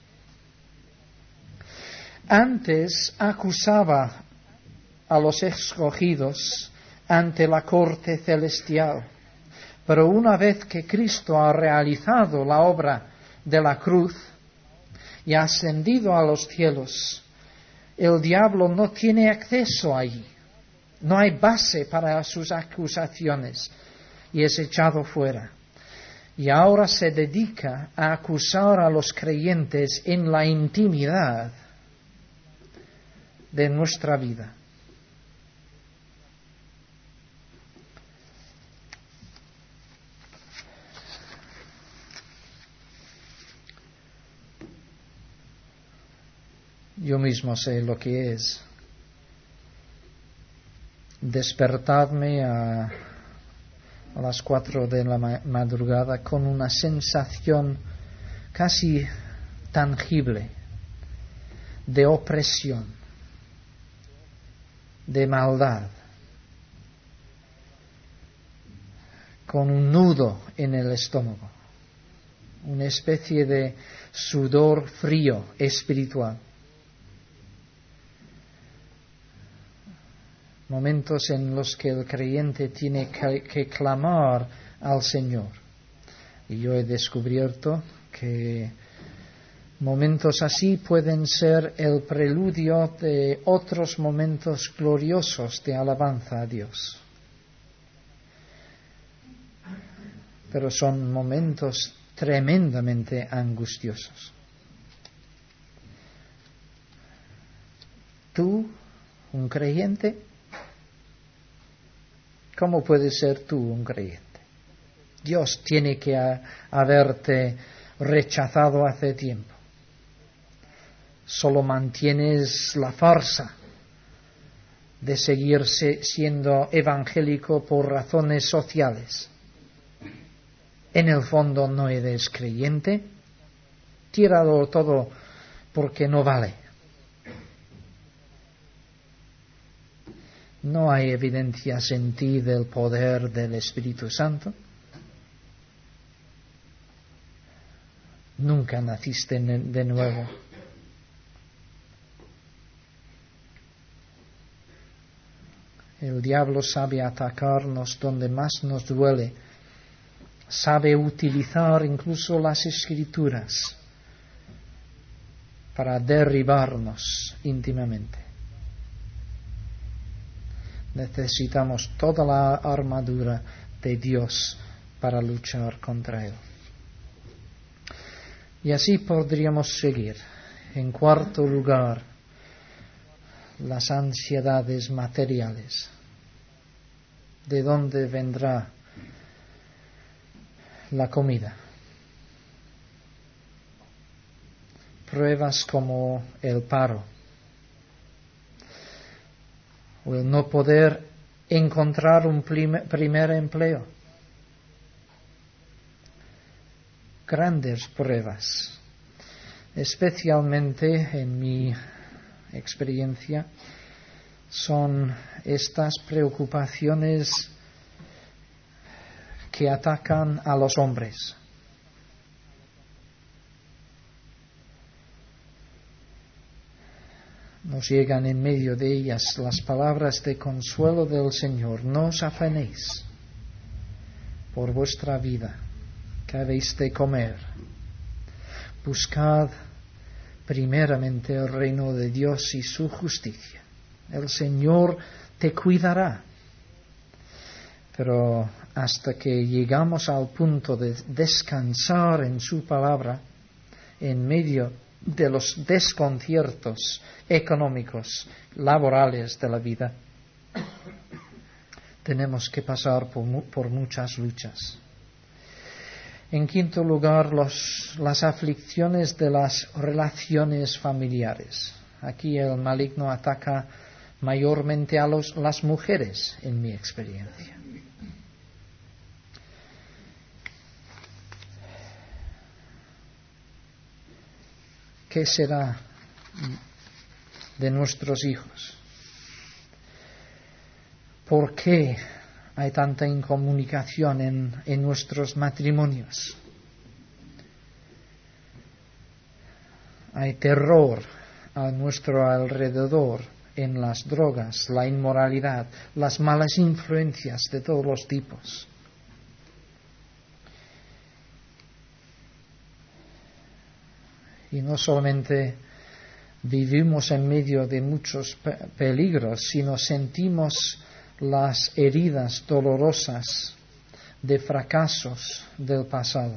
Antes acusaba a los escogidos ante la corte celestial, pero una vez que Cristo ha realizado la obra de la cruz y ha ascendido a los cielos, el diablo no tiene acceso allí, no hay base para sus acusaciones y es echado fuera. Y ahora se dedica a acusar a los creyentes en la intimidad de nuestra vida. Yo mismo sé lo que es despertarme a las 4 de la madrugada con una sensación casi tangible de opresión, de maldad, con un nudo en el estómago, una especie de sudor frío espiritual. Momentos en los que el creyente tiene que clamar al Señor. Y yo he descubierto que momentos así pueden ser el preludio de otros momentos gloriosos de alabanza a Dios. Pero son momentos tremendamente angustiosos. Tú, un creyente, ¿cómo puedes ser tú un creyente? Dios tiene que haberte rechazado hace tiempo. Solo mantienes la farsa de seguir siendo evangélico por razones sociales. En el fondo no eres creyente. Tíralo todo porque no vale. No hay evidencias en ti del poder del Espíritu Santo. Nunca naciste de nuevo. El diablo sabe atacarnos donde más nos duele. Sabe utilizar incluso las Escrituras para derribarnos íntimamente. Necesitamos toda la armadura de Dios para luchar contra Él. Y así podríamos seguir. En cuarto lugar, las ansiedades materiales. ¿De dónde vendrá la comida? Pruebas como el paro, o el no poder encontrar un primer empleo. Grandes pruebas, especialmente en mi experiencia, son estas preocupaciones que atacan a los hombres. Nos llegan en medio de ellas las palabras de consuelo del Señor. No os afanéis por vuestra vida, que habéis de comer. Buscad primeramente el reino de Dios y su justicia. El Señor te cuidará. Pero hasta que llegamos al punto de descansar en su palabra, en medio de los desconciertos económicos, laborales de la vida, tenemos que pasar por muchas luchas. En quinto lugar, las aflicciones de las relaciones familiares. Aquí el maligno ataca mayormente a las mujeres, en mi experiencia. ¿Qué será de nuestros hijos? ¿Por qué hay tanta incomunicación en nuestros matrimonios? Hay terror a nuestro alrededor en las drogas, la inmoralidad, las malas influencias de todos los tipos. Y no solamente vivimos en medio de muchos peligros, sino sentimos las heridas dolorosas de fracasos del pasado.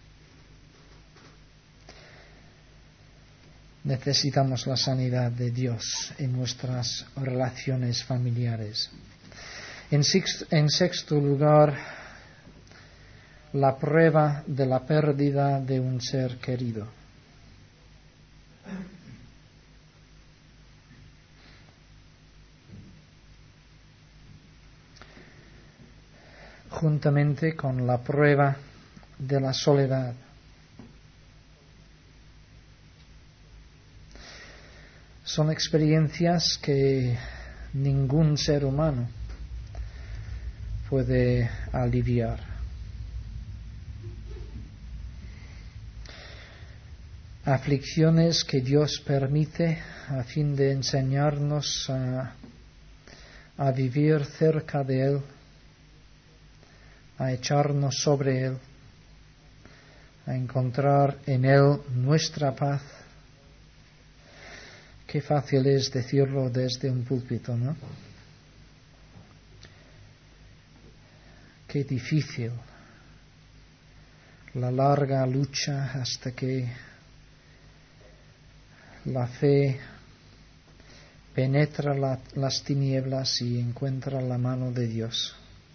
Necesitamos la sanidad de Dios en nuestras relaciones familiares. En sexto lugar, la prueba de la pérdida de un ser querido. Juntamente con la prueba de la soledad. Son experiencias que ningún ser humano puede aliviar. Aflicciones que Dios permite a fin de enseñarnos a vivir cerca de Él, a echarnos sobre Él, a encontrar en Él nuestra paz. Qué fácil es decirlo desde un púlpito, ¿no? Qué difícil la larga lucha hasta que la fe penetra las tinieblas y encuentra la mano de Dios.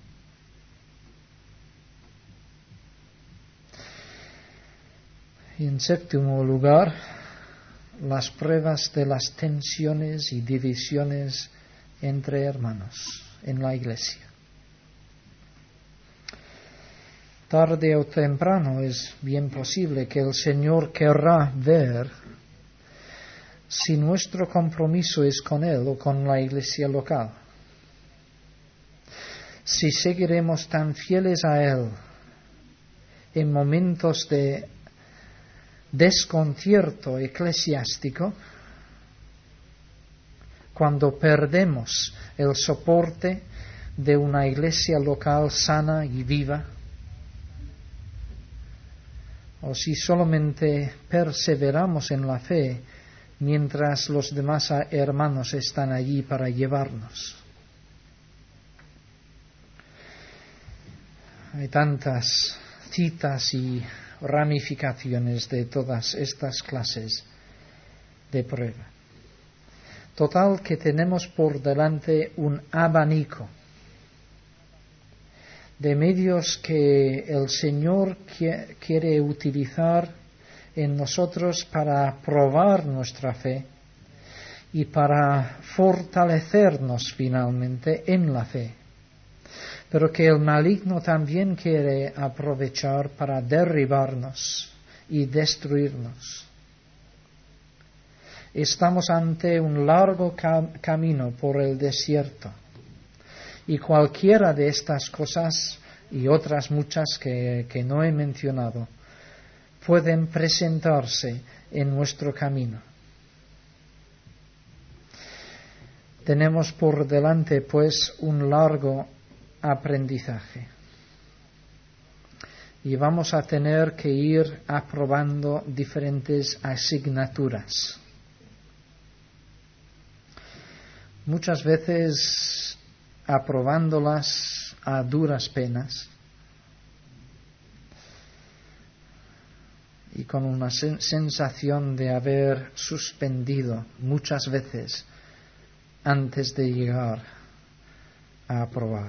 Y en séptimo lugar, las pruebas de las tensiones y divisiones entre hermanos en la iglesia. Tarde o temprano es bien posible que el Señor querrá ver si nuestro compromiso es con Él o con la iglesia local. Si seguiremos tan fieles a Él en momentos de desconcierto eclesiástico, cuando perdemos el soporte de una iglesia local sana y viva, o si solamente perseveramos en la fe mientras los demás hermanos están allí para llevarnos. Hay tantas citas y ramificaciones de todas estas clases de prueba. Total que tenemos por delante un abanico de medios que el Señor quiere utilizar en nosotros para probar nuestra fe y para fortalecernos finalmente en la fe, pero que el maligno también quiere aprovechar para derribarnos y destruirnos. Estamos ante un largo camino por el desierto, y cualquiera de estas cosas y otras muchas que no he mencionado pueden presentarse en nuestro camino. Tenemos por delante, pues, un largo aprendizaje y vamos a tener que ir aprobando diferentes asignaturas. Muchas veces, aprobándolas, a duras penas y con una sensación de haber suspendido muchas veces antes de llegar a aprobar.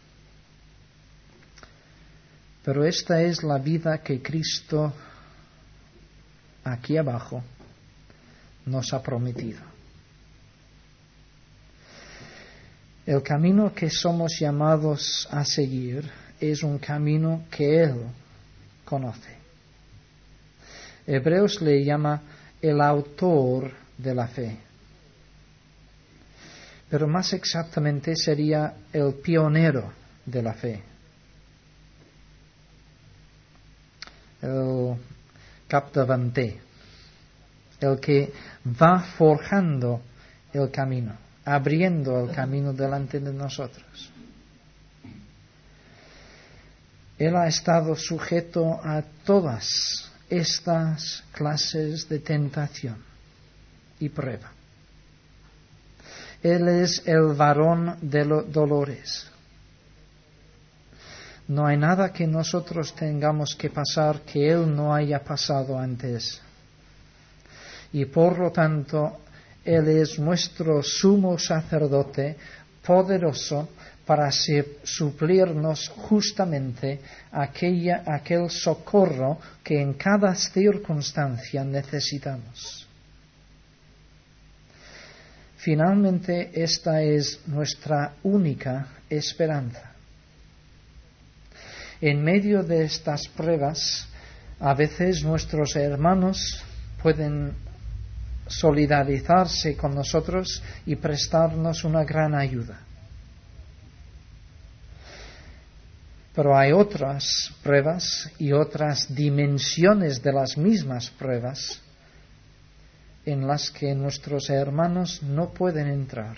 Pero esta es la vida que Cristo aquí abajo nos ha prometido. El camino que somos llamados a seguir es un camino que Él conoce. Hebreos le llama el autor de la fe, pero más exactamente sería el pionero de la fe, el capdavanter, el que va forjando el camino, abriendo el camino delante de nosotros. Él ha estado sujeto a todas estas clases de tentación y prueba. Él es el varón de los dolores. No hay nada que nosotros tengamos que pasar que Él no haya pasado antes. Y por lo tanto, Él es nuestro sumo sacerdote poderoso para suplirnos justamente aquel socorro que en cada circunstancia necesitamos. Finalmente, esta es nuestra única esperanza. En medio de estas pruebas, a veces nuestros hermanos pueden solidarizarse con nosotros y prestarnos una gran ayuda. Pero hay otras pruebas y otras dimensiones de las mismas pruebas en las que nuestros hermanos no pueden entrar.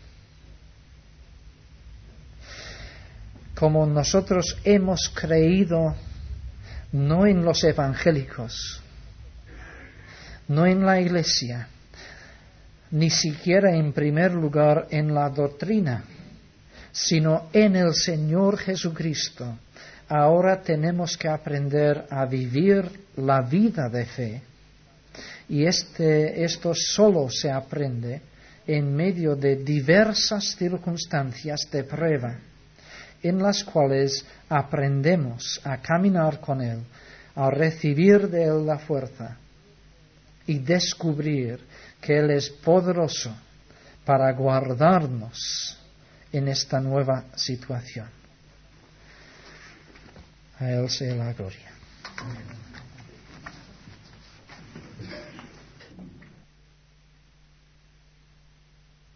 Como nosotros hemos creído no en los evangélicos, no en la Iglesia, ni siquiera en primer lugar en la doctrina, sino en el Señor Jesucristo, ahora tenemos que aprender a vivir la vida de fe. Y esto solo se aprende en medio de diversas circunstancias de prueba, en las cuales aprendemos a caminar con Él, a recibir de Él la fuerza y descubrir que Él es poderoso para guardarnos en esta nueva situación. A Él sea la gloria.